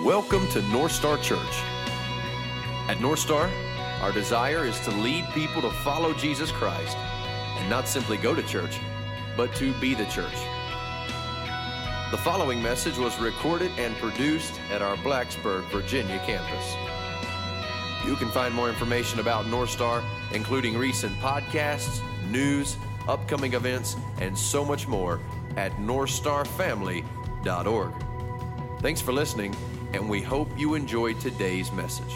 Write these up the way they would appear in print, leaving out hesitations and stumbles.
Welcome to North Star Church. At North Star, our desire is to lead people to follow Jesus Christ and not simply go to church, but to be the church. The following message was recorded and produced at our Blacksburg, Virginia campus. You can find more information about North Star, including recent podcasts, news, upcoming events, and so much more at northstarfamily.org. Thanks for listening, and we hope you enjoyed today's message.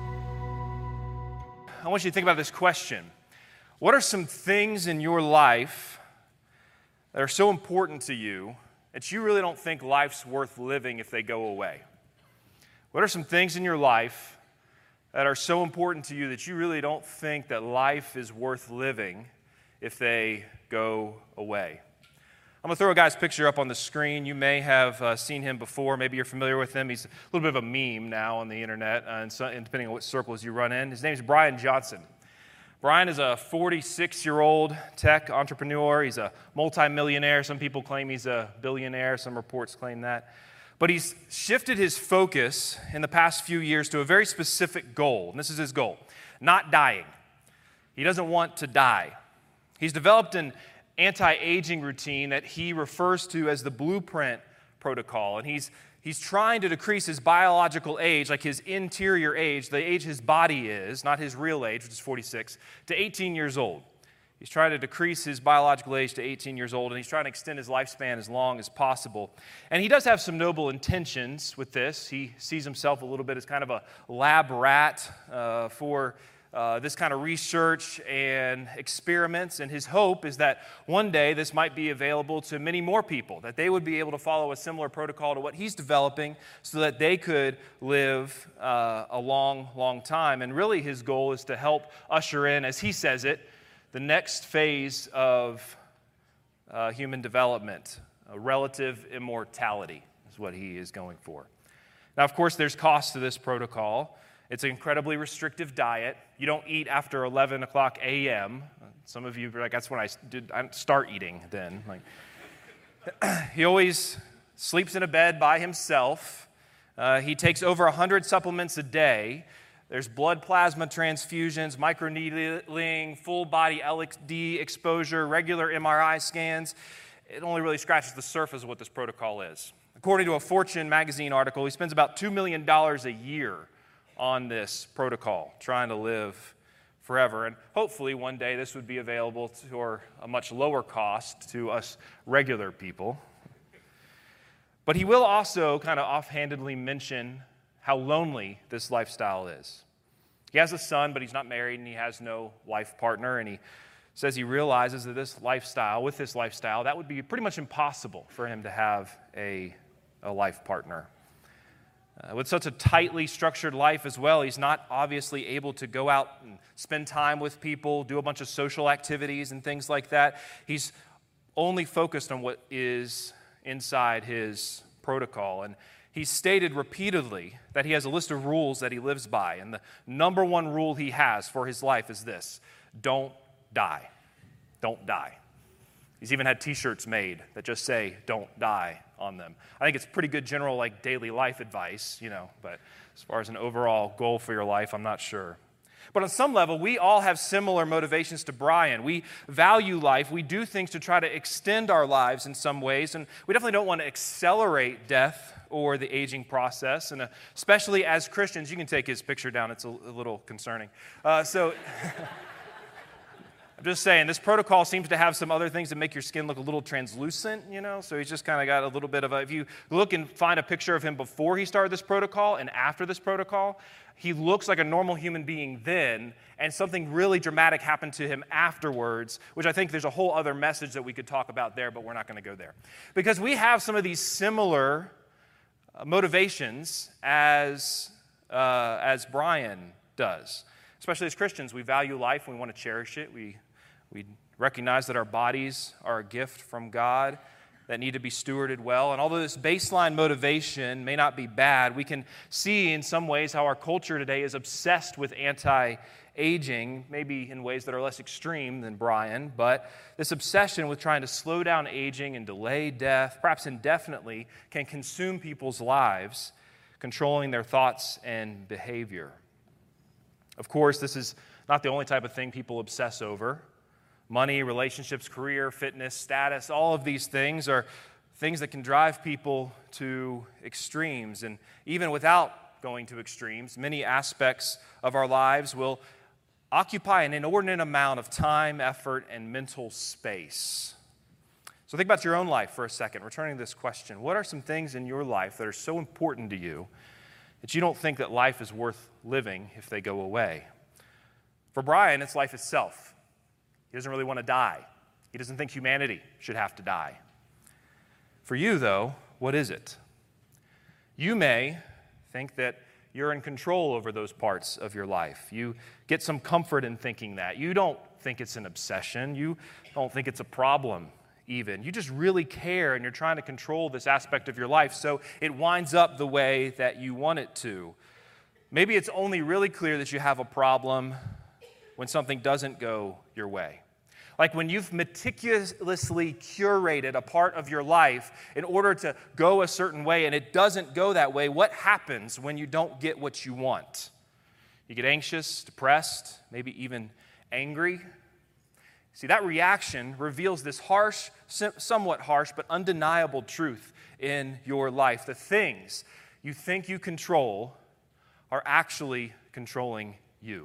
I want you to think about this question. What are some things in your life that are so important to you that you really don't think life's worth living if they go away? What are some things in your life that are so important to you that you really don't think that life is worth living if they go away? I'm going to throw a guy's picture up on the screen. You may have seen him before. Maybe you're familiar with him. He's a little bit of a meme now on the internet, and depending on what circles you run in. His name is Brian Johnson. Brian is a 46-year-old tech entrepreneur. He's a multimillionaire. Some people claim he's a billionaire. Some reports claim that. But he's shifted his focus in the past few years to a very specific goal, and this is his goal: not dying. He doesn't want to die. He's developed an anti-aging routine that he refers to as the Blueprint Protocol, and he's trying to decrease his biological age, like his interior age, the age his body is, not his real age, which is 46, to 18 years old. He's trying to decrease his biological age to 18 years old, and he's trying to extend his lifespan as long as possible. And he does have some noble intentions with this. He sees himself a little bit as kind of a lab rat for this kind of research and experiments, and his hope is that one day this might be available to many more people, that they would be able to follow a similar protocol to what he's developing so that they could live a long, long time. And really his goal is to help usher in, as he says it, the next phase of human development. Relative immortality is what he is going for. Now, of course, there's cost to this protocol. It's an incredibly restrictive diet. You don't eat after 11 o'clock a.m. Some of you are like, that's when I start eating then. He always sleeps in a bed by himself. He takes over 100 supplements a day. There's blood plasma transfusions, microneedling, full body LSD exposure, regular MRI scans. It only really scratches the surface of what this protocol is. According to a Fortune magazine article, he spends about $2 million a year on this protocol, trying to live forever. And hopefully one day this would be available for a much lower cost to us regular people. But he will also kind of offhandedly mention how lonely this lifestyle is. He has a son, but he's not married, and he has no life partner, and he says he realizes that with this lifestyle, that would be pretty much impossible for him to have a life partner. With such a tightly structured life as well, he's not obviously able to go out and spend time with people, do a bunch of social activities and things like that. He's only focused on what is inside his protocol. And he's stated repeatedly that he has a list of rules that he lives by. And the number one rule he has for his life is this: don't die. Don't die. He's even had t-shirts made that just say, "Don't die," on them. I think it's pretty good general daily life advice, but as far as an overall goal for your life, I'm not sure. But on some level, we all have similar motivations to Brian. We value life. We do things to try to extend our lives in some ways, and we definitely don't want to accelerate death or the aging process, and especially as Christians. You can take his picture down. It's a little concerning. I'm just saying, this protocol seems to have some other things that make your skin look a little translucent, so he's just kind of got a little bit of if you look and find a picture of him before he started this protocol and after this protocol, he looks like a normal human being then, and something really dramatic happened to him afterwards, which I think there's a whole other message that we could talk about there, but we're not going to go there. Because we have some of these similar motivations as Brian does. Especially as Christians, we value life and we want to cherish it. We recognize that our bodies are a gift from God that need to be stewarded well. And although this baseline motivation may not be bad, we can see in some ways how our culture today is obsessed with anti-aging, maybe in ways that are less extreme than Brian, but this obsession with trying to slow down aging and delay death, perhaps indefinitely, can consume people's lives, controlling their thoughts and behavior. Of course, this is not the only type of thing people obsess over. Money, relationships, career, fitness, status, all of these things are things that can drive people to extremes. And even without going to extremes, many aspects of our lives will occupy an inordinate amount of time, effort, and mental space. So think about your own life for a second, returning to this question. What are some things in your life that are so important to you that you don't think that life is worth living if they go away? For Brian, it's life itself. He doesn't really want to die. He doesn't think humanity should have to die. For you, though, what is it? You may think that you're in control over those parts of your life. You get some comfort in thinking that. You don't think it's an obsession. You don't think it's a problem even. You just really care, and you're trying to control this aspect of your life so it winds up the way that you want it to. Maybe it's only really clear that you have a problem when something doesn't go your way. Like when you've meticulously curated a part of your life in order to go a certain way and it doesn't go that way, what happens when you don't get what you want? You get anxious, depressed, maybe even angry. See, that reaction reveals this harsh, somewhat harsh, but undeniable truth in your life. The things you think you control are actually controlling you.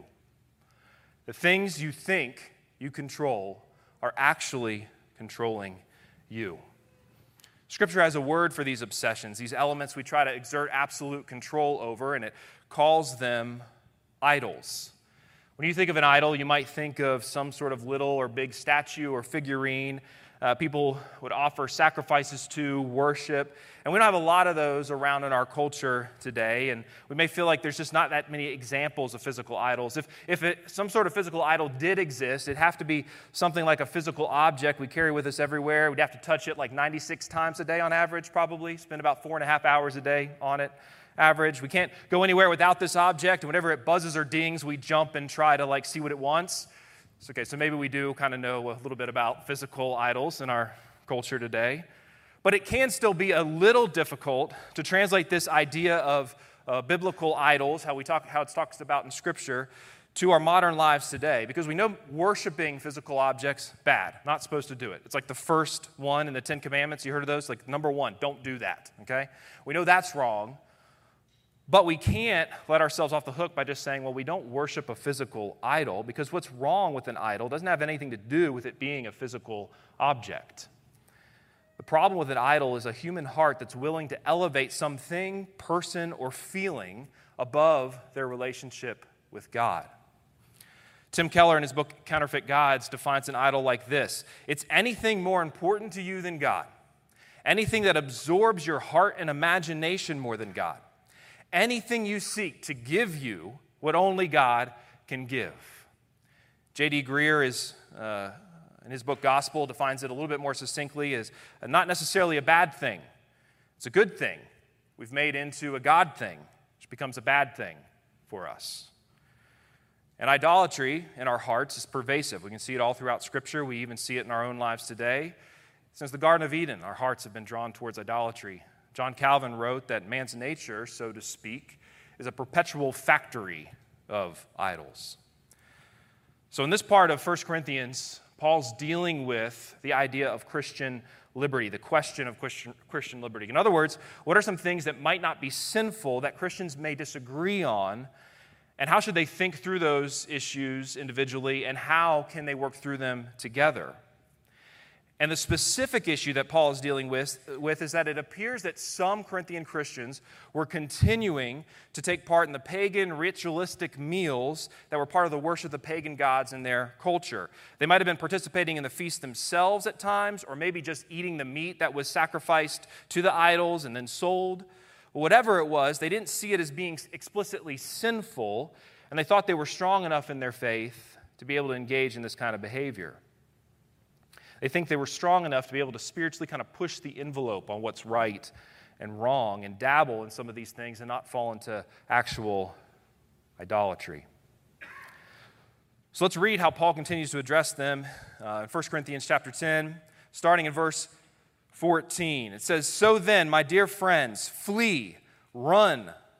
The things you think you control are actually controlling you. Scripture has a word for these obsessions, these elements we try to exert absolute control over, and it calls them idols. When you think of an idol, you might think of some sort of little or big statue or figurine. People would offer sacrifices to, worship. And we don't have a lot of those around in our culture today. And we may feel like there's just not that many examples of physical idols. If some sort of physical idol did exist, it'd have to be something like a physical object we carry with us everywhere. We'd have to touch it like 96 times a day on average, probably. Spend about 4.5 hours a day on it. Average. We can't go anywhere without this object, and whenever it buzzes or dings, we jump and try to see what it wants. It's okay, so maybe we do kind of know a little bit about physical idols in our culture today. But it can still be a little difficult to translate this idea of biblical idols, how it's talked about in Scripture, to our modern lives today. Because we know worshiping physical objects, bad. Not supposed to do it. It's like the first one in the 10 Commandments. You heard of those? Like number 1, don't do that, okay? We know that's wrong. But we can't let ourselves off the hook by just saying, well, we don't worship a physical idol, because what's wrong with an idol doesn't have anything to do with it being a physical object. The problem with an idol is a human heart that's willing to elevate something, person, or feeling above their relationship with God. Tim Keller, in his book Counterfeit Gods, defines an idol like this: it's anything more important to you than God, anything that absorbs your heart and imagination more than God. Anything you seek to give you what only God can give. J.D. Greer in his book Gospel, defines it a little bit more succinctly as not necessarily a bad thing. It's a good thing we've made into a God thing, which becomes a bad thing for us. And idolatry in our hearts is pervasive. We can see it all throughout Scripture. We even see it in our own lives today. Since the Garden of Eden, our hearts have been drawn towards idolatry. John Calvin wrote that man's nature, so to speak, is a perpetual factory of idols. So in this part of 1 Corinthians, Paul's dealing with the idea of Christian liberty, the question of Christian liberty. In other words, what are some things that might not be sinful that Christians may disagree on, and how should they think through those issues individually, and how can they work through them together? And the specific issue that Paul is dealing with is that it appears that some Corinthian Christians were continuing to take part in the pagan ritualistic meals that were part of the worship of the pagan gods in their culture. They might have been participating in the feast themselves at times, or maybe just eating the meat that was sacrificed to the idols and then sold. Whatever it was, they didn't see it as being explicitly sinful, and they thought they were strong enough in their faith to be able to engage in this kind of behavior. They think they were strong enough to be able to spiritually kind of push the envelope on what's right and wrong and dabble in some of these things and not fall into actual idolatry. So let's read how Paul continues to address them in 1 Corinthians chapter 10, starting in verse 14. It says, "So then, my dear friends, flee, run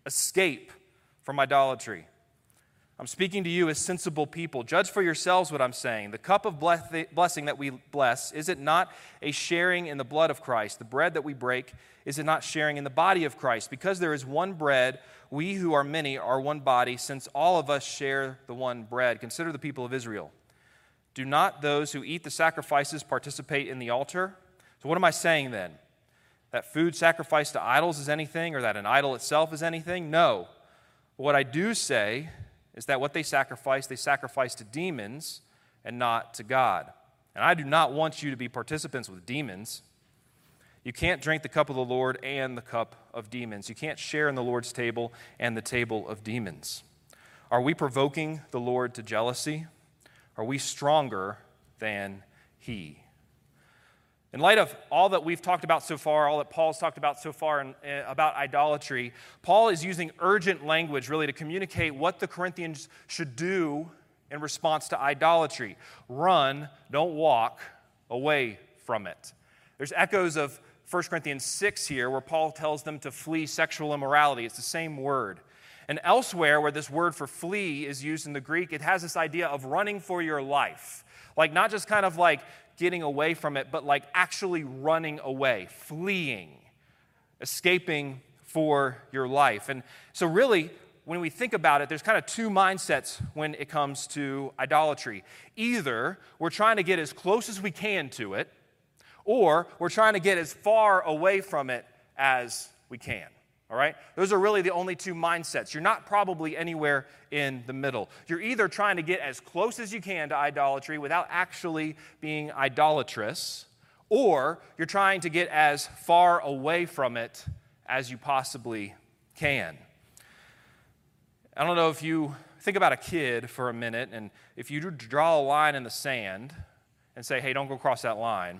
Escape from idolatry. I'm speaking to you as sensible people. Judge for yourselves what I'm saying. The cup of blessing that we bless, is it not a sharing in the blood of Christ? The bread that we break, is it not sharing in the body of Christ? Because there is one bread, we who are many are one body, since all of us share the one bread. Consider the people of Israel. Do not those who eat the sacrifices participate in the altar? So what am I saying then? That food sacrificed to idols is anything, or that an idol itself is anything? No. What I do say is that what they sacrifice to demons and not to God. And I do not want you to be participants with demons. You can't drink the cup of the Lord and the cup of demons. You can't share in the Lord's table and the table of demons. Are we provoking the Lord to jealousy? Are we stronger than He? In light of all that we've talked about so far, all that Paul's talked about so far about idolatry, Paul is using urgent language really to communicate what the Corinthians should do in response to idolatry. Run, don't walk away from it. There's echoes of 1 Corinthians 6 here where Paul tells them to flee sexual immorality. It's the same word. And elsewhere where this word for flee is used in the Greek, it has this idea of running for your life. Like not just kind of like getting away from it, but like actually running away, fleeing, escaping for your life. And so really, when we think about it, there's kind of two mindsets when it comes to idolatry. Either we're trying to get as close as we can to it, or we're trying to get as far away from it as we can. All right? Those are really the only two mindsets. You're not probably anywhere in the middle. You're either trying to get as close as you can to idolatry without actually being idolatrous, or you're trying to get as far away from it as you possibly can. I don't know if you think about a kid for a minute, and if you draw a line in the sand and say, hey, don't go across that line,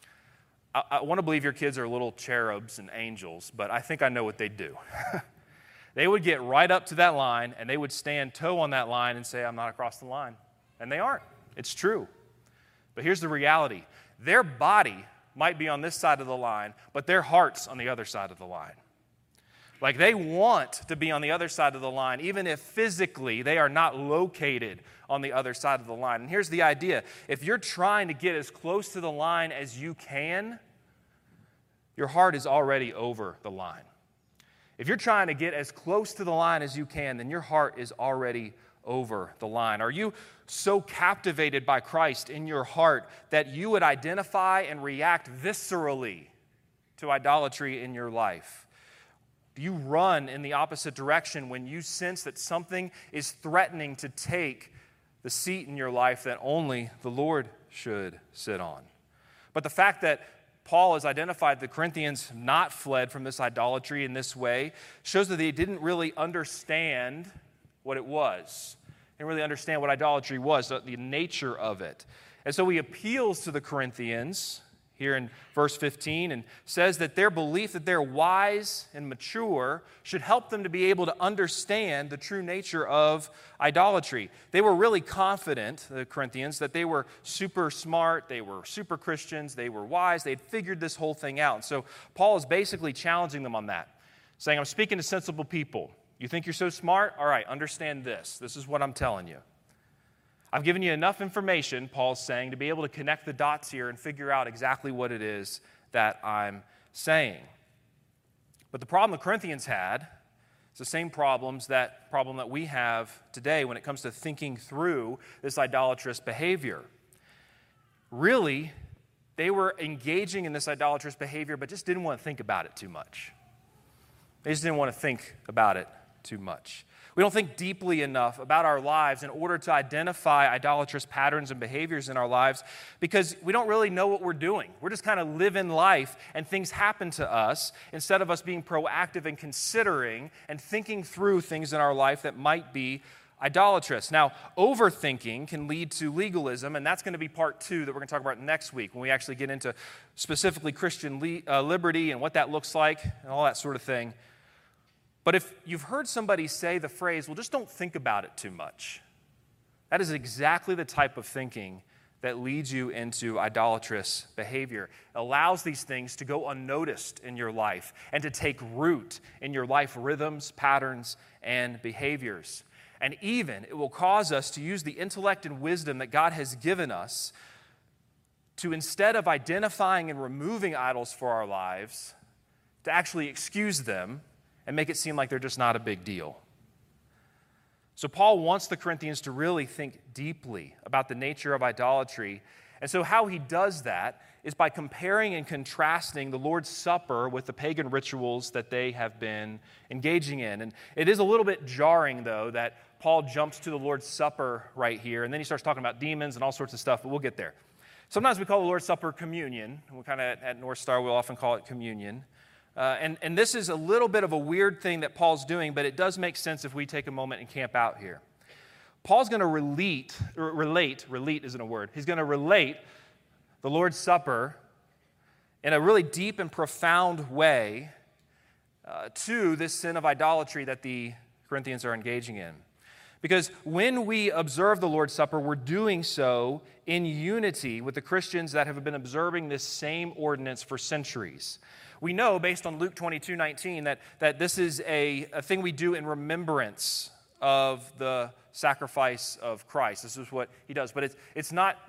I want to believe your kids are little cherubs and angels, but I think I know what they'd do. They would get right up to that line, and they would stand toe on that line and say, I'm not across the line. And they aren't. It's true. But here's the reality. Their body might be on this side of the line, but their heart's on the other side of the line. Like they want to be on the other side of the line, even if physically they are not located on the other side of the line. And here's the idea. If you're trying to get as close to the line as you can, your heart is already over the line. If you're trying to get as close to the line as you can, then your heart is already over the line. Are you so captivated by Christ in your heart that you would identify and react viscerally to idolatry in your life? Do you run in the opposite direction when you sense that something is threatening to take the seat in your life that only the Lord should sit on? But the fact that Paul has identified the Corinthians not fled from this idolatry in this way shows that they didn't really understand what it was. They didn't really understand what idolatry was, the nature of it. And so he appeals to the Corinthians here in verse 15 and says that their belief that they're wise and mature should help them to be able to understand the true nature of idolatry. They were really confident, the Corinthians, that they were super smart, they were super Christians, they were wise, they had figured this whole thing out. And so Paul is basically challenging them on that, saying, I'm speaking to sensible people. You think you're so smart? All right, understand this. This is what I'm telling you. I've given you enough information, Paul's saying, to be able to connect the dots here and figure out exactly what it is that I'm saying. But the problem the Corinthians had is the same problem that we have today when it comes to thinking through this idolatrous behavior. Really, they were engaging in this idolatrous behavior, but just didn't want to think about it too much. They just didn't want to think about it too much. We don't think deeply enough about our lives in order to identify idolatrous patterns and behaviors in our lives because we don't really know what we're doing. We're just kind of living life and things happen to us instead of us being proactive and considering and thinking through things in our life that might be idolatrous. Now, overthinking can lead to legalism, and that's going to be part 2 that we're going to talk about next week when we actually get into specifically Christian liberty and what that looks like and all that sort of thing. But if you've heard somebody say the phrase, well, just don't think about it too much, that is exactly the type of thinking that leads you into idolatrous behavior. It allows these things to go unnoticed in your life and to take root in your life rhythms, patterns, and behaviors. And even it will cause us to use the intellect and wisdom that God has given us to, instead of identifying and removing idols for our lives, to actually excuse them and make it seem like they're just not a big deal. So Paul wants the Corinthians to really think deeply about the nature of idolatry. And so how he does that is by comparing and contrasting the Lord's Supper with the pagan rituals that they have been engaging in. And it is a little bit jarring, though, that Paul jumps to the Lord's Supper right here, and then he starts talking about demons and all sorts of stuff, but we'll get there. Sometimes we call the Lord's Supper communion. We kind of, at North Star, we'll often call it communion. And this is a little bit of a weird thing that Paul's doing, but it does make sense if we take a moment and camp out here. Paul's going to relate isn't a word. He's going to relate the Lord's Supper in a really deep and profound way to this sin of idolatry that the Corinthians are engaging in. Because when we observe the Lord's Supper, we're doing so in unity with the Christians that have been observing this same ordinance for centuries. We know, based on Luke 22:19, that this is a thing we do in remembrance of the sacrifice of Christ. This is what he does. But it's not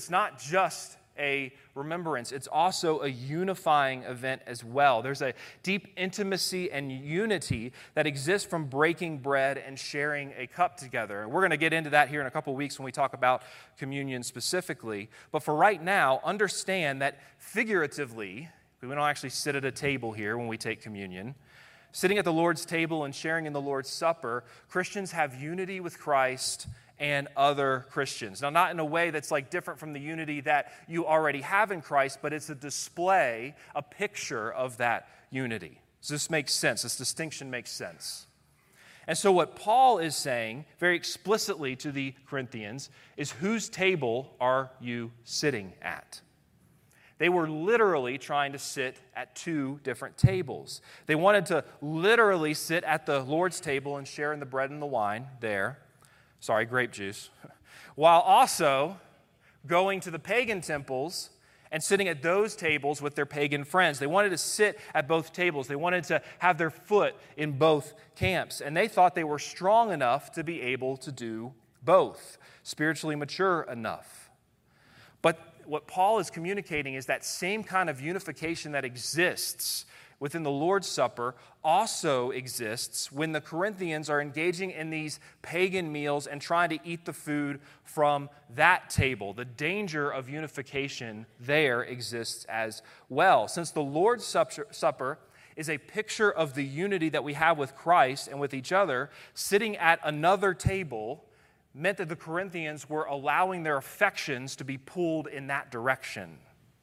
just a remembrance. It's also a unifying event as well. There's a deep intimacy and unity that exists from breaking bread and sharing a cup together. And we're going to get into that here in a couple weeks when we talk about communion specifically. But for right now, understand that figuratively, we don't actually sit at a table here when we take communion. Sitting at the Lord's table and sharing in the Lord's Supper, Christians have unity with Christ and other Christians. Now, not in a way that's like different from the unity that you already have in Christ, but it's a display, a picture of that unity. Does this make sense? This distinction makes sense. And so what Paul is saying very explicitly to the Corinthians is, whose table are you sitting at? They were literally trying to sit at two different tables. They wanted to literally sit at the Lord's table and share in the bread and the wine there. Sorry, grape juice. While also going to the pagan temples and sitting at those tables with their pagan friends. They wanted to sit at both tables. They wanted to have their foot in both camps. And they thought they were strong enough to be able to do both, spiritually mature enough. But what Paul is communicating is that same kind of unification that exists within the Lord's Supper also exists when the Corinthians are engaging in these pagan meals and trying to eat the food from that table. The danger of unification there exists as well. Since the Lord's Supper is a picture of the unity that we have with Christ and with each other, sitting at another table meant that the Corinthians were allowing their affections to be pulled in that direction.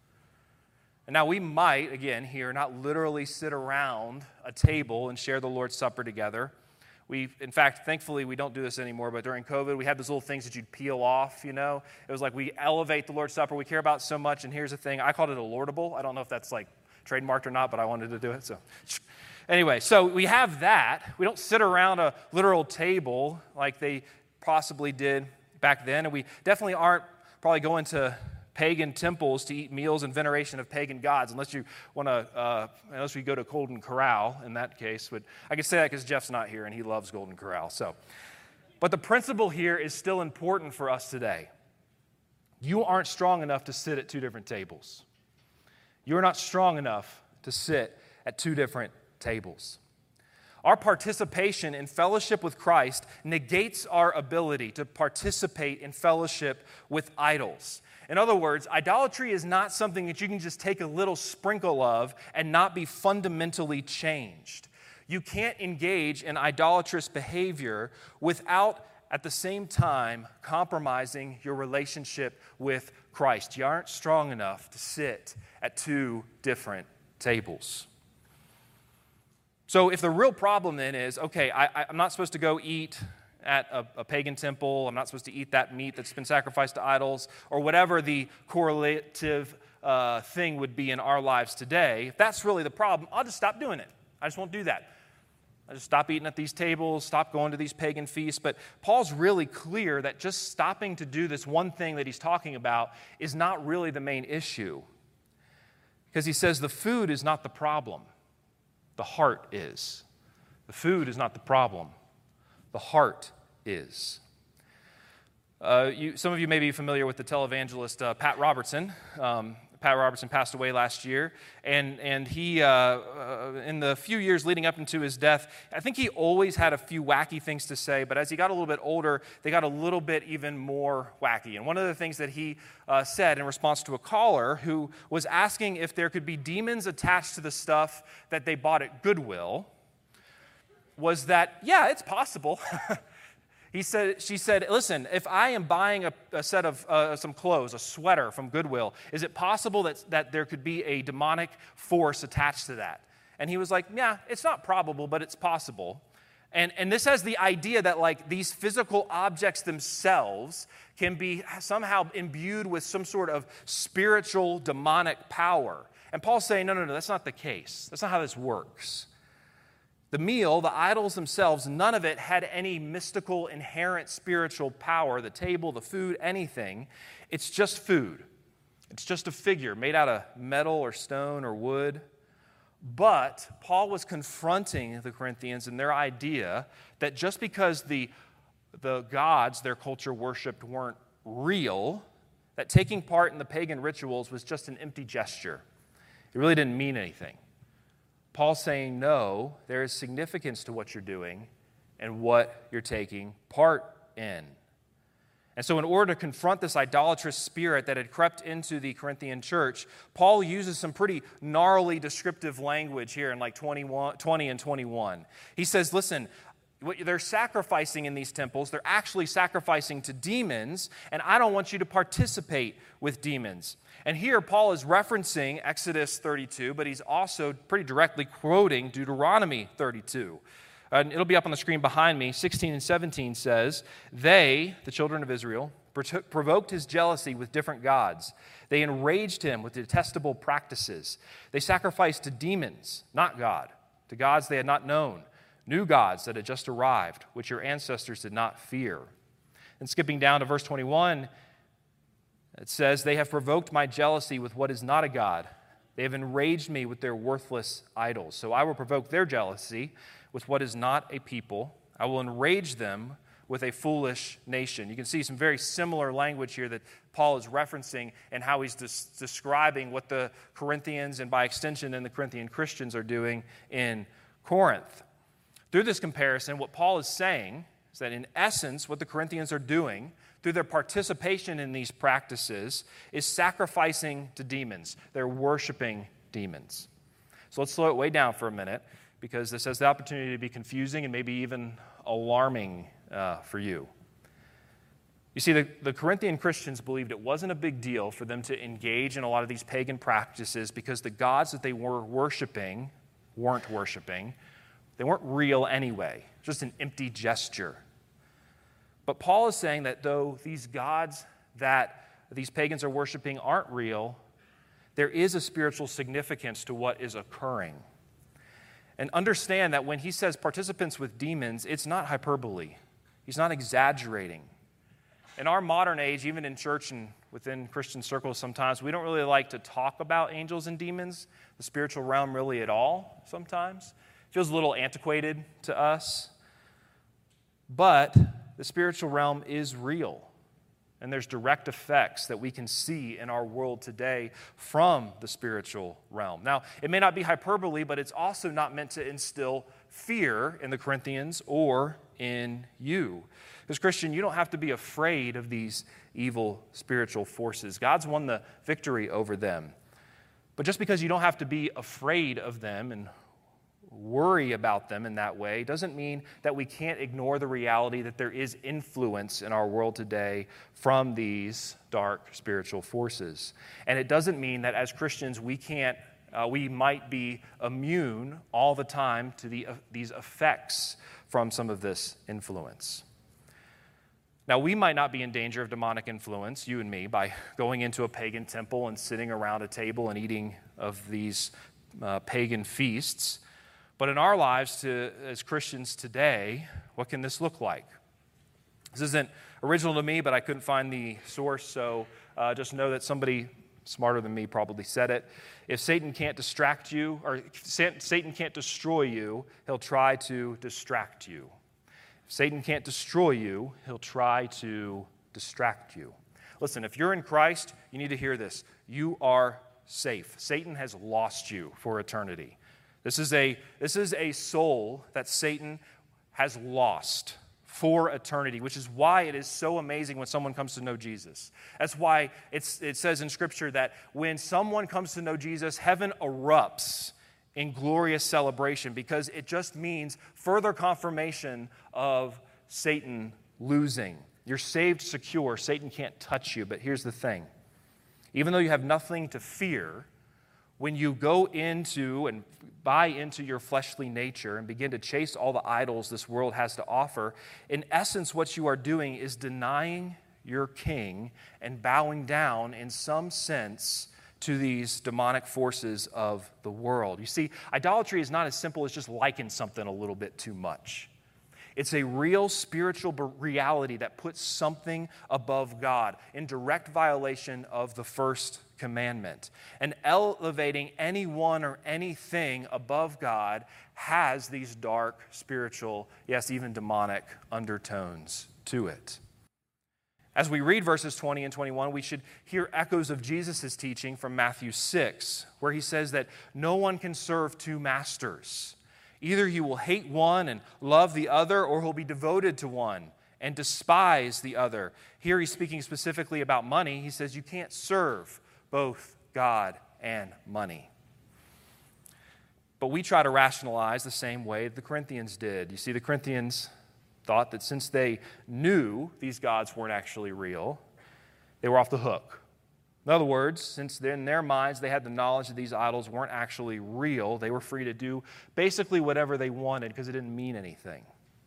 And now we might, again, here, not literally sit around a table and share the Lord's Supper together. In fact, thankfully, we don't do this anymore, but during COVID, we had those little things that you'd peel off, you know? It was like we elevate the Lord's Supper. We care about it so much, and here's the thing. I called it a Lordable. I don't know if that's like trademarked or not, but I wanted to do it, so. Anyway, so we have that. We don't sit around a literal table like they possibly did back then, and we definitely aren't probably going to pagan temples to eat meals in veneration of pagan gods, unless you want to, unless we go to Golden Corral in that case. But I can say that because Jeff's not here and he loves Golden Corral. So, but the principle here is still important for us today. You aren't strong enough to sit at two different tables. You're not strong enough to sit at two different tables. Our participation in fellowship with Christ negates our ability to participate in fellowship with idols. In other words, idolatry is not something that you can just take a little sprinkle of and not be fundamentally changed. You can't engage in idolatrous behavior without, at the same time, compromising your relationship with Christ. You aren't strong enough to sit at two different tables. So if the real problem then is, okay, I'm not supposed to go eat at a pagan temple, I'm not supposed to eat that meat that's been sacrificed to idols, or whatever the correlative thing would be in our lives today, if that's really the problem, I'll just stop doing it. I just won't do that. Just stop eating at these tables, stop going to these pagan feasts. But Paul's really clear that just stopping to do this one thing that he's talking about is not really the main issue. Because he says the food is not the problem. The heart is. The food is not the problem. The heart is. Some of you may be familiar with the televangelist Pat Robertson. Pat Robertson passed away last year, and he, in the few years leading up into his death, I think he always had a few wacky things to say, but as he got a little bit older, they got a little bit even more wacky. And one of the things that he said in response to a caller who was asking if there could be demons attached to the stuff that they bought at Goodwill was that, yeah, it's possible. She said, listen, if I am buying a set of some clothes, a sweater from Goodwill, is it possible that there could be a demonic force attached to that? And he was like, yeah, it's not probable, but it's possible. And this has the idea that like these physical objects themselves can be somehow imbued with some sort of spiritual demonic power. And Paul's saying, no, that's not the case. That's not how this works. The meal, the idols themselves, none of it had any mystical, inherent spiritual power. The table, the food, anything. It's just food. It's just a figure made out of metal or stone or wood. But Paul was confronting the Corinthians in their idea that just because the gods their culture worshipped weren't real, that taking part in the pagan rituals was just an empty gesture. It really didn't mean anything. Paul's saying, no, there is significance to what you're doing and what you're taking part in. And so in order to confront this idolatrous spirit that had crept into the Corinthian church, Paul uses some pretty gnarly descriptive language here in like 20 and 21. He says, listen, what they're sacrificing in these temples, they're actually sacrificing to demons, and I don't want you to participate with demons. And here Paul is referencing Exodus 32, but he's also pretty directly quoting Deuteronomy 32. And it'll be up on the screen behind me. 16 and 17 says, they, the children of Israel, provoked his jealousy with different gods. They enraged him with detestable practices. They sacrificed to demons, not God, to gods they had not known, new gods that had just arrived, which your ancestors did not fear. And skipping down to verse 21, it says, they have provoked my jealousy with what is not a god. They have enraged me with their worthless idols. So I will provoke their jealousy with what is not a people. I will enrage them with a foolish nation. You can see some very similar language here that Paul is referencing and how he's describing what the Corinthians and by extension then the Corinthian Christians are doing in Corinth. Through this comparison, what Paul is saying is that in essence, what the Corinthians are doing through their participation in these practices is sacrificing to demons. They're worshiping demons. So let's slow it way down for a minute because this has the opportunity to be confusing and maybe even alarming for you. You see, the Corinthian Christians believed it wasn't a big deal for them to engage in a lot of these pagan practices because the gods that they weren't worshiping, they weren't real anyway, just an empty gesture. But Paul is saying that though these gods that these pagans are worshiping aren't real, there is a spiritual significance to what is occurring. And understand that when he says participants with demons, it's not hyperbole. He's not exaggerating. In our modern age, even in church and within Christian circles sometimes, we don't really like to talk about angels and demons, the spiritual realm really at all sometimes. It feels a little antiquated to us. But the spiritual realm is real, and there's direct effects that we can see in our world today from the spiritual realm. Now, it may not be hyperbole, but it's also not meant to instill fear in the Corinthians or in you. As Christian, you don't have to be afraid of these evil spiritual forces. God's won the victory over them. But just because you don't have to be afraid of them and worry about them in that way doesn't mean that we can't ignore the reality that there is influence in our world today from these dark spiritual forces. And it doesn't mean that as Christians we might be immune all the time to these effects from some of this influence. Now, we might not be in danger of demonic influence, you and me, by going into a pagan temple and sitting around a table and eating of these pagan feasts. But in our lives as Christians today, what can this look like? This isn't original to me, but I couldn't find the source, so just know that somebody smarter than me probably said it. If Satan can't distract you, or Satan can't destroy you, he'll try to distract you. If Satan can't destroy you, he'll try to distract you. Listen, if you're in Christ, you need to hear this. You are safe. Satan has lost you for eternity. This is a soul that Satan has lost for eternity, which is why it is so amazing when someone comes to know Jesus. That's why it says in Scripture that when someone comes to know Jesus, heaven erupts in glorious celebration, because it just means further confirmation of Satan losing. You're saved, secure. Satan can't touch you. But here's the thing. Even though you have nothing to fear, when you go into and buy into your fleshly nature and begin to chase all the idols this world has to offer, in essence, what you are doing is denying your king and bowing down in some sense to these demonic forces of the world. You see, idolatry is not as simple as just liking something a little bit too much. It's a real spiritual reality that puts something above God in direct violation of the first commandment. And elevating anyone or anything above God has these dark, spiritual, yes, even demonic undertones to it. As we read verses 20 and 21, we should hear echoes of Jesus' teaching from Matthew 6, where he says that no one can serve two masters. Either he will hate one and love the other, or he'll be devoted to one and despise the other. Here he's speaking specifically about money. He says you can't serve both God and money. But we try to rationalize the same way the Corinthians did. You see, the Corinthians thought that since they knew these gods weren't actually real, they were off the hook. In other words, since in their minds they had the knowledge that these idols weren't actually real, they were free to do basically whatever they wanted because it didn't mean anything.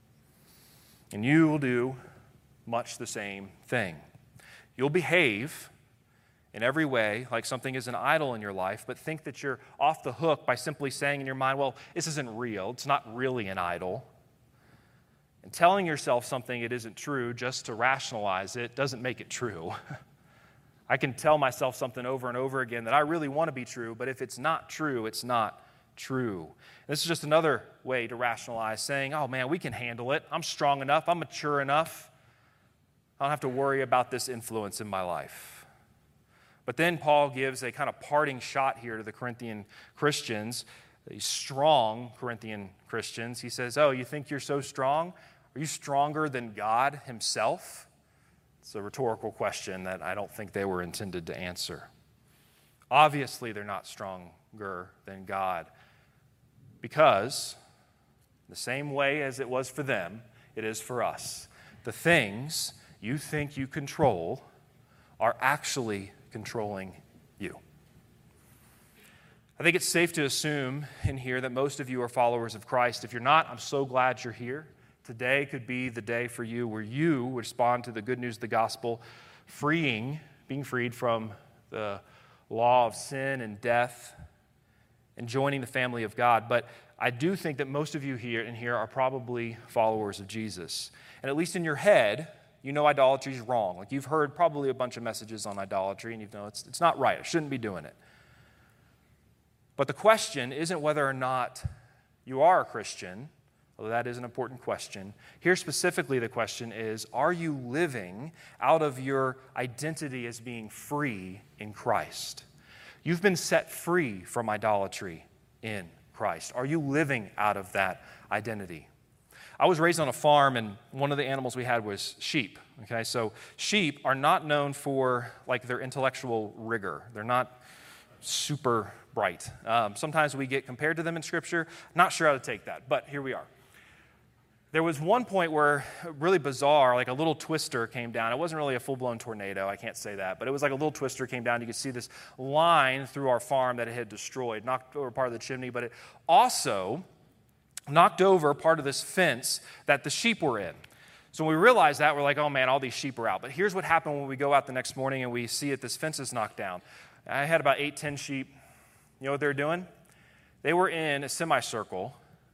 And you will do much the same thing. You'll behave in every way like something is an idol in your life, but think that you're off the hook by simply saying in your mind, well, this isn't real. It's not really an idol. And telling yourself something it isn't true just to rationalize it doesn't make it true. I can tell myself something over and over again that I really want to be true, but if it's not true, it's not true. This is just another way to rationalize, saying, oh man, we can handle it. I'm strong enough. I'm mature enough. I don't have to worry about this influence in my life. But then Paul gives a kind of parting shot here to the Corinthian Christians, these strong Corinthian Christians. He says, oh, you think you're so strong? Are you stronger than God himself? It's a rhetorical question that I don't think they were intended to answer. Obviously, they're not stronger than God, because the same way as it was for them, it is for us. The things you think you control are actually controlling you. I think it's safe to assume in here that most of you are followers of Christ. If you're not, I'm so glad you're here. Today could be the day for you where you respond to the good news of the gospel, being freed from the law of sin and death, and joining the family of God. But I do think that most of you here are probably followers of Jesus. And at least in your head, you know idolatry is wrong. Like you've heard probably a bunch of messages on idolatry, and you know it's not right. I shouldn't be doing it. But the question isn't whether or not you are a Christian, although that is an important question. Here specifically the question is, are you living out of your identity as being free in Christ? You've been set free from idolatry in Christ. Are you living out of that identity? I was raised on a farm, and one of the animals we had was sheep. Okay, so sheep are not known for like their intellectual rigor. They're not super bright. Sometimes we get compared to them in Scripture. Not sure how to take that, but here we are. There was one point where, really bizarre, like a little twister came down. It wasn't really a full-blown tornado, I can't say that, but it was like a little twister came down. You could see this line through our farm that it had destroyed, knocked over part of the chimney, but it also knocked over part of this fence that the sheep were in. So when we realized that, we're like, oh man, all these sheep are out. But here's what happened when we go out the next morning and we see that this fence is knocked down. I had about 8-10 sheep. You know what they were doing? They were in a semicircle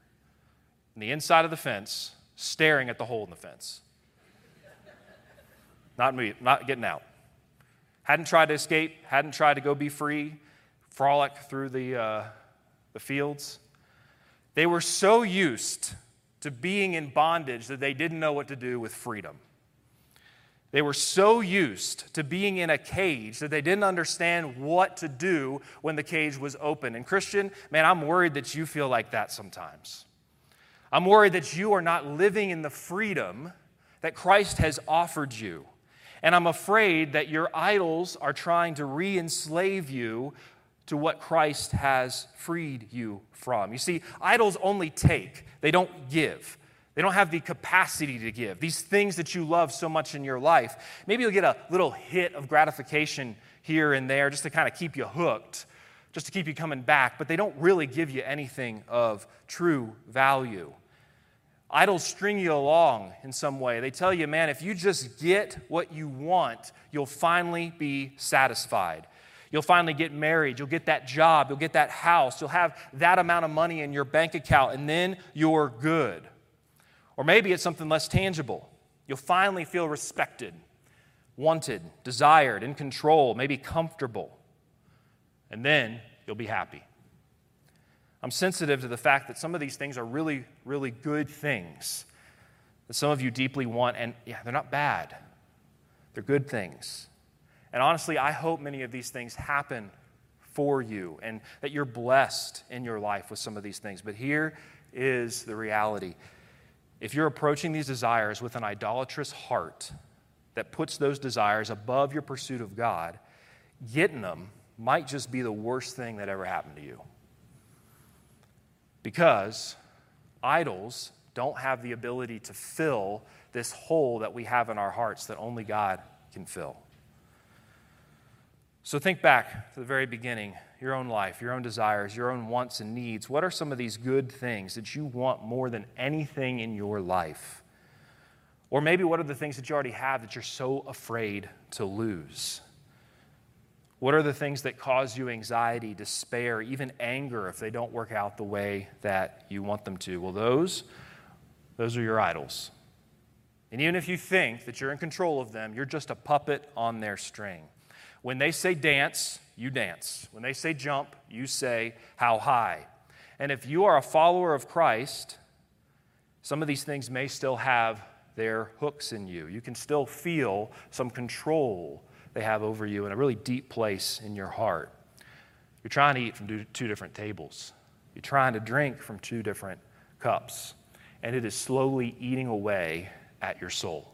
on the inside of the fence, staring at the hole in the fence. Not getting out. Hadn't tried to escape, hadn't tried to go be free, frolic through the fields. They were so used to being in bondage that they didn't know what to do with freedom. They were so used to being in a cage that they didn't understand what to do when the cage was open. And Christian, man, I'm worried that you feel like that sometimes. I'm worried that you are not living in the freedom that Christ has offered you. And I'm afraid that your idols are trying to re-enslave you to what Christ has freed you from. You see, idols only take, they don't give. They don't have the capacity to give. These things that you love so much in your life, maybe you'll get a little hit of gratification here and there just to kind of keep you hooked, just to keep you coming back, but they don't really give you anything of true value. Idols string you along in some way. They tell you, man, if you just get what you want, you'll finally be satisfied. You'll finally get married. You'll get that job. You'll get that house. You'll have that amount of money in your bank account, and then you're good. Or maybe it's something less tangible. You'll finally feel respected, wanted, desired, in control, maybe comfortable. And then you'll be happy. I'm sensitive to the fact that some of these things are really, really good things that some of you deeply want, and yeah, they're not bad. They're good things. And honestly, I hope many of these things happen for you and that you're blessed in your life with some of these things. But here is the reality. If you're approaching these desires with an idolatrous heart that puts those desires above your pursuit of God, getting them might just be the worst thing that ever happened to you. Because idols don't have the ability to fill this hole that we have in our hearts that only God can fill. So think back to the very beginning, your own life, your own desires, your own wants and needs. What are some of these good things that you want more than anything in your life? Or maybe what are the things that you already have that you're so afraid to lose? What are the things that cause you anxiety, despair, even anger if they don't work out the way that you want them to? Well, those are your idols. And even if you think that you're in control of them, you're just a puppet on their string. When they say dance, you dance. When they say jump, you say how high. And if you are a follower of Christ, some of these things may still have their hooks in you. You can still feel some control they have over you in a really deep place in your heart. You're trying to eat from two different tables. You're trying to drink from two different cups. And it is slowly eating away at your soul.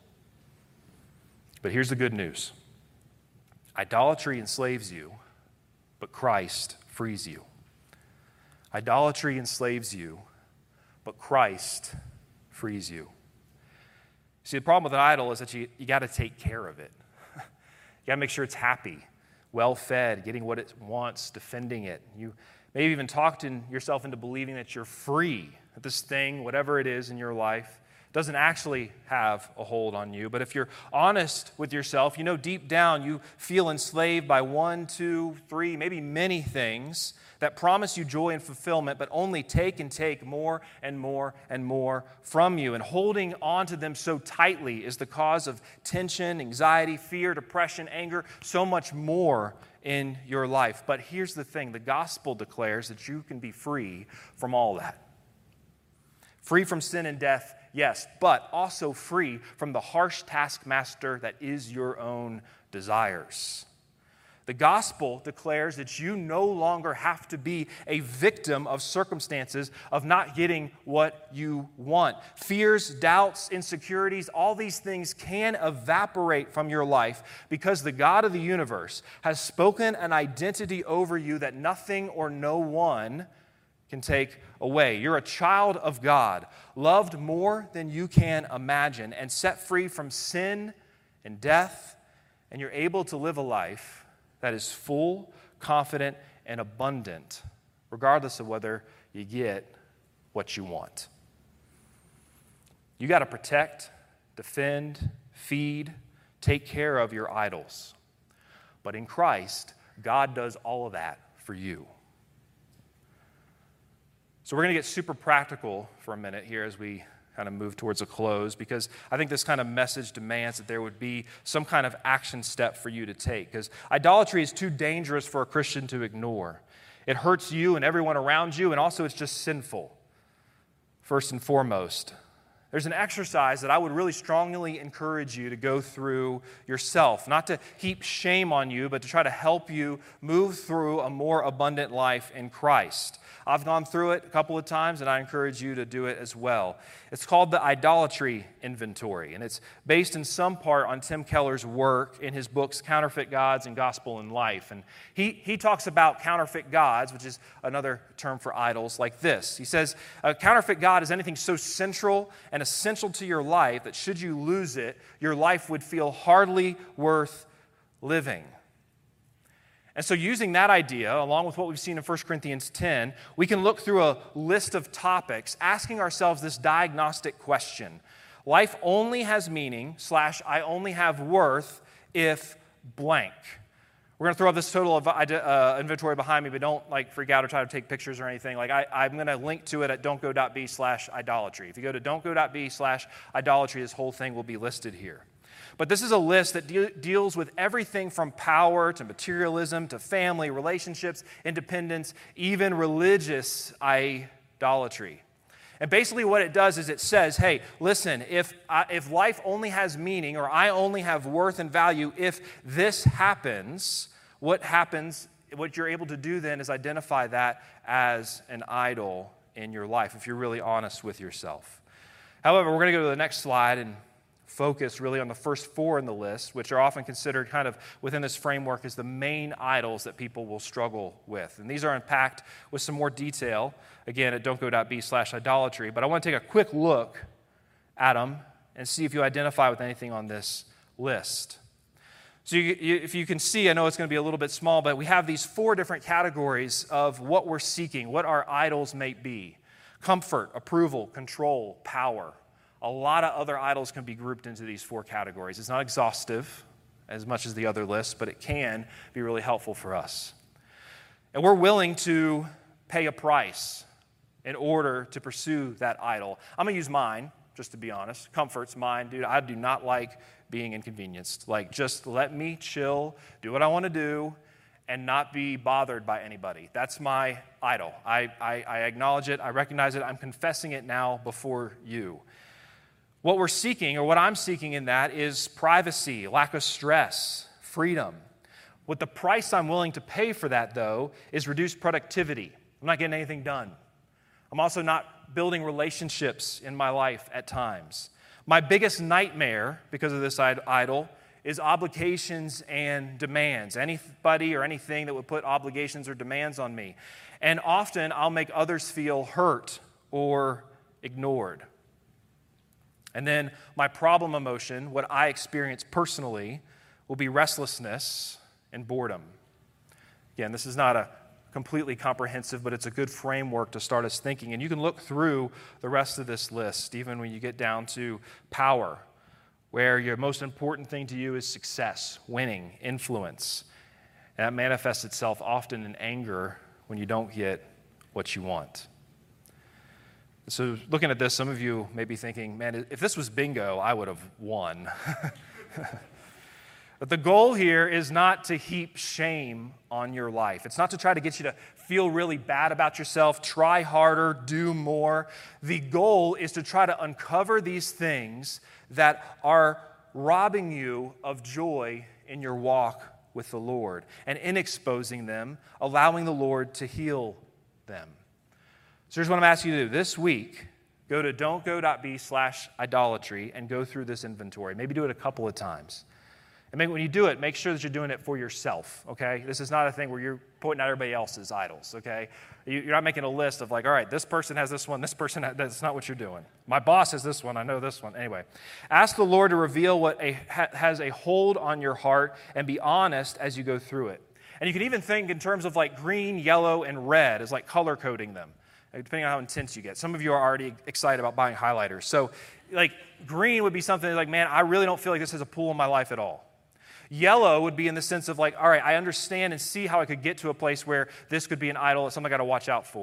But here's the good news. Idolatry enslaves you, but Christ frees you. Idolatry enslaves you, but Christ frees you. See, the problem with an idol is that you got to take care of it. You got to make sure it's happy, well-fed, getting what it wants, defending it. You maybe even talked yourself into believing that you're free, that this thing, whatever it is in your life, doesn't actually have a hold on you. But if you're honest with yourself, you know deep down you feel enslaved by 1, 2, 3, maybe many things that promise you joy and fulfillment, but only take and take more and more and more from you. And holding on to them so tightly is the cause of tension, anxiety, fear, depression, anger, so much more in your life. But here's the thing, the gospel declares that you can be free from all that. Free from sin and death, yes, but also free from the harsh taskmaster that is your own desires. The gospel declares that you no longer have to be a victim of circumstances of not getting what you want. Fears, doubts, insecurities, all these things can evaporate from your life because the God of the universe has spoken an identity over you that nothing or no one can take away. You're a child of God, loved more than you can imagine, and set free from sin and death, and you're able to live a life that is full, confident, and abundant, regardless of whether you get what you want. You got to protect, defend, feed, take care of your idols. But in Christ, God does all of that for you. So we're going to get super practical for a minute here as we kind of move towards a close, because I think this kind of message demands that there would be some kind of action step for you to take, because idolatry is too dangerous for a Christian to ignore. It hurts you and everyone around you, and also it's just sinful, first and foremost. There's an exercise that I would really strongly encourage you to go through yourself, not to heap shame on you, but to try to help you move through a more abundant life in Christ. I've gone through it a couple of times, and I encourage you to do it as well. It's called the Idolatry Inventory, and it's based in some part on Tim Keller's work in his books Counterfeit Gods and Gospel in Life. And he talks about counterfeit gods, which is another term for idols, like this. He says, a counterfeit god is anything so central and essential to your life that should you lose it, your life would feel hardly worth living. And so using that idea, along with what we've seen in 1 Corinthians 10, we can look through a list of topics, asking ourselves this diagnostic question. Life only has meaning / I only have worth if blank. We're going to throw up this total of inventory behind me, but don't freak out or try to take pictures or anything. I'm going to link to it at don'tgo.b/idolatry. If you go to don'tgo.b/idolatry, this whole thing will be listed here. But this is a list that deals with everything from power to materialism to family, relationships, independence, even religious idolatry. And basically what it does is it says, hey, listen, if life only has meaning or I only have worth and value if this happens, what you're able to do then is identify that as an idol in your life, if you're really honest with yourself. However, we're going to go to the next slide and focus really on the first 4 in the list, which are often considered kind of within this framework as the main idols that people will struggle with. And these are unpacked with some more detail, again, at don'tgo.b/idolatry. But I want to take a quick look at them and see if you identify with anything on this list. So if you can see, I know it's going to be a little bit small, but we have these 4 different categories of what we're seeking, what our idols may be. Comfort, approval, control, power. A lot of other idols can be grouped into these 4 categories. It's not exhaustive as much as the other lists, but it can be really helpful for us. And we're willing to pay a price in order to pursue that idol. I'm going to use mine, just to be honest. Comfort's mine. Dude, I do not like being inconvenienced. Just let me chill, do what I want to do, and not be bothered by anybody. That's my idol. I acknowledge it. I recognize it. I'm confessing it now before you. What we're seeking, or what I'm seeking in that, is privacy, lack of stress, freedom. What the price I'm willing to pay for that, though, is reduced productivity. I'm not getting anything done. I'm also not building relationships in my life at times. My biggest nightmare, because of this idol, is obligations and demands. Anybody or anything that would put obligations or demands on me. And often I'll make others feel hurt or ignored. And then my problem emotion, what I experience personally, will be restlessness and boredom. Again, this is not a completely comprehensive, but it's a good framework to start us thinking. And you can look through the rest of this list, even when you get down to power, where your most important thing to you is success, winning, influence. And that manifests itself often in anger when you don't get what you want. So looking at this, some of you may be thinking, man, if this was bingo, I would have won. But the goal here is not to heap shame on your life. It's not to try to get you to feel really bad about yourself, try harder, do more. The goal is to try to uncover these things that are robbing you of joy in your walk with the Lord. And in exposing them, allowing the Lord to heal them. So here's what I'm asking you to do. This week, go to don'tgo.b/idolatry and go through this inventory. Maybe do it a couple of times. And when you do it, make sure that you're doing it for yourself, okay? This is not a thing where you're pointing out everybody else's idols, okay? You're not making a list of all right, this person has this one, this person has, that's not what you're doing. My boss has this one, I know this one. Anyway, ask the Lord to reveal what has a hold on your heart and be honest as you go through it. And you can even think in terms of green, yellow, and red as color coding them, depending on how intense you get. Some of you are already excited about buying highlighters. So green would be something man, I really don't feel like this has a pull in my life at all. Yellow would be in the sense of all right, I understand and see how I could get to a place where this could be an idol, it's something I got to watch out for.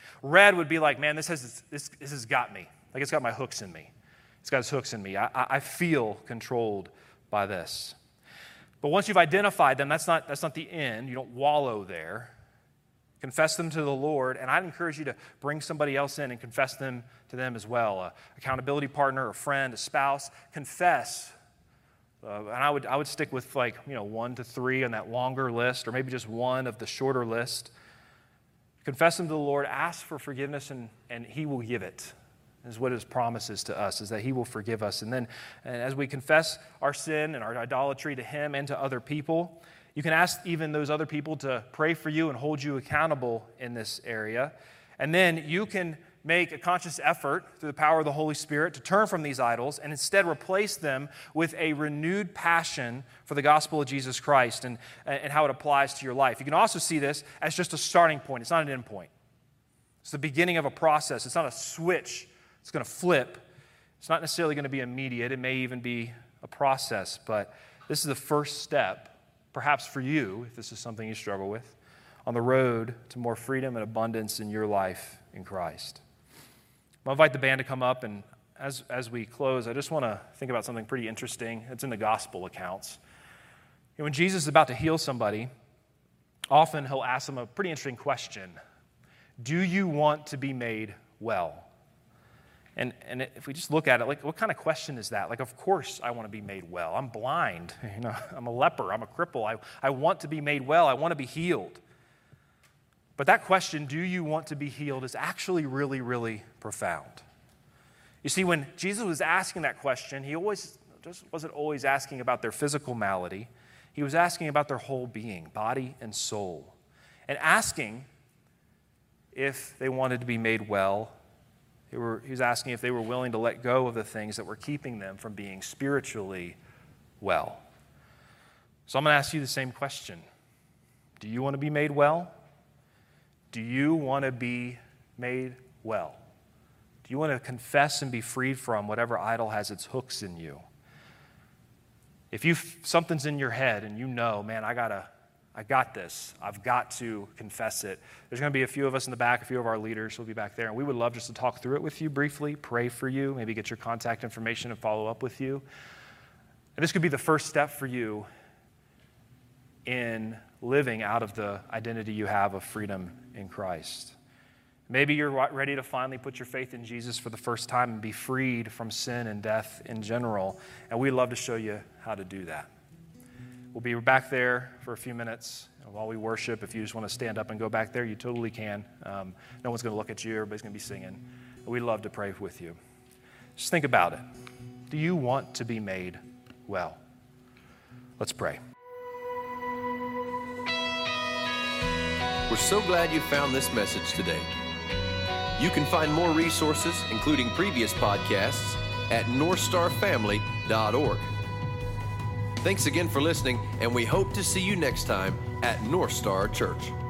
Red would be like, man, this has got me. Like it's got my hooks in me. It's got its hooks in me. I feel controlled by this. But once you've identified them, that's not the end. You don't wallow there. Confess them to the Lord, and I'd encourage you to bring somebody else in and confess them to them as well. An accountability partner, a friend, a spouse. Confess. And I would stick with 1 to 3 on that longer list, or maybe just one of the shorter list. Confess them to the Lord, ask for forgiveness, and He will give it. Is what His promise is to us, is that He will forgive us. And then as we confess our sin and our idolatry to Him and to other people, you can ask even those other people to pray for you and hold you accountable in this area. And then you can make a conscious effort through the power of the Holy Spirit to turn from these idols and instead replace them with a renewed passion for the gospel of Jesus Christ and how it applies to your life. You can also see this as just a starting point. It's not an end point. It's the beginning of a process. It's not a switch. It's going to flip. It's not necessarily going to be immediate. It may even be a process, but this is the first step, perhaps for you, if this is something you struggle with, on the road to more freedom and abundance in your life in Christ. I'll invite the band to come up, and as we close, I just want to think about something pretty interesting. It's in the gospel accounts. When Jesus is about to heal somebody, often He'll ask them a pretty interesting question. Do you want to be made well? And if we just look at it, what kind of question is that? Of course I want to be made well. I'm blind. I'm a leper. I'm a cripple. I want to be made well. I want to be healed. But that question, do you want to be healed, is actually really, really profound. You see, when Jesus was asking that question, He just wasn't always asking about their physical malady. He was asking about their whole being, body and soul, and asking if they wanted to be made well. He was asking if they were willing to let go of the things that were keeping them from being spiritually well. So I'm going to ask you the same question. Do you want to be made well? Do you want to be made well? Do you want to confess and be freed from whatever idol has its hooks in you? If something's in your head and you know, man, I got this. I've got to confess it. There's going to be a few of us in the back, a few of our leaders will be back there, and we would love just to talk through it with you briefly, pray for you, maybe get your contact information and follow up with you. And this could be the first step for you in living out of the identity you have of freedom in Christ. Maybe you're ready to finally put your faith in Jesus for the first time and be freed from sin and death in general, and we'd love to show you how to do that. We'll be back there for a few minutes while we worship. If you just want to stand up and go back there, you totally can. No one's going to look at you. Everybody's going to be singing. We'd love to pray with you. Just think about it. Do you want to be made well? Let's pray. We're so glad you found this message today. You can find more resources, including previous podcasts, at northstarfamily.org. Thanks again for listening, and we hope to see you next time at North Star Church.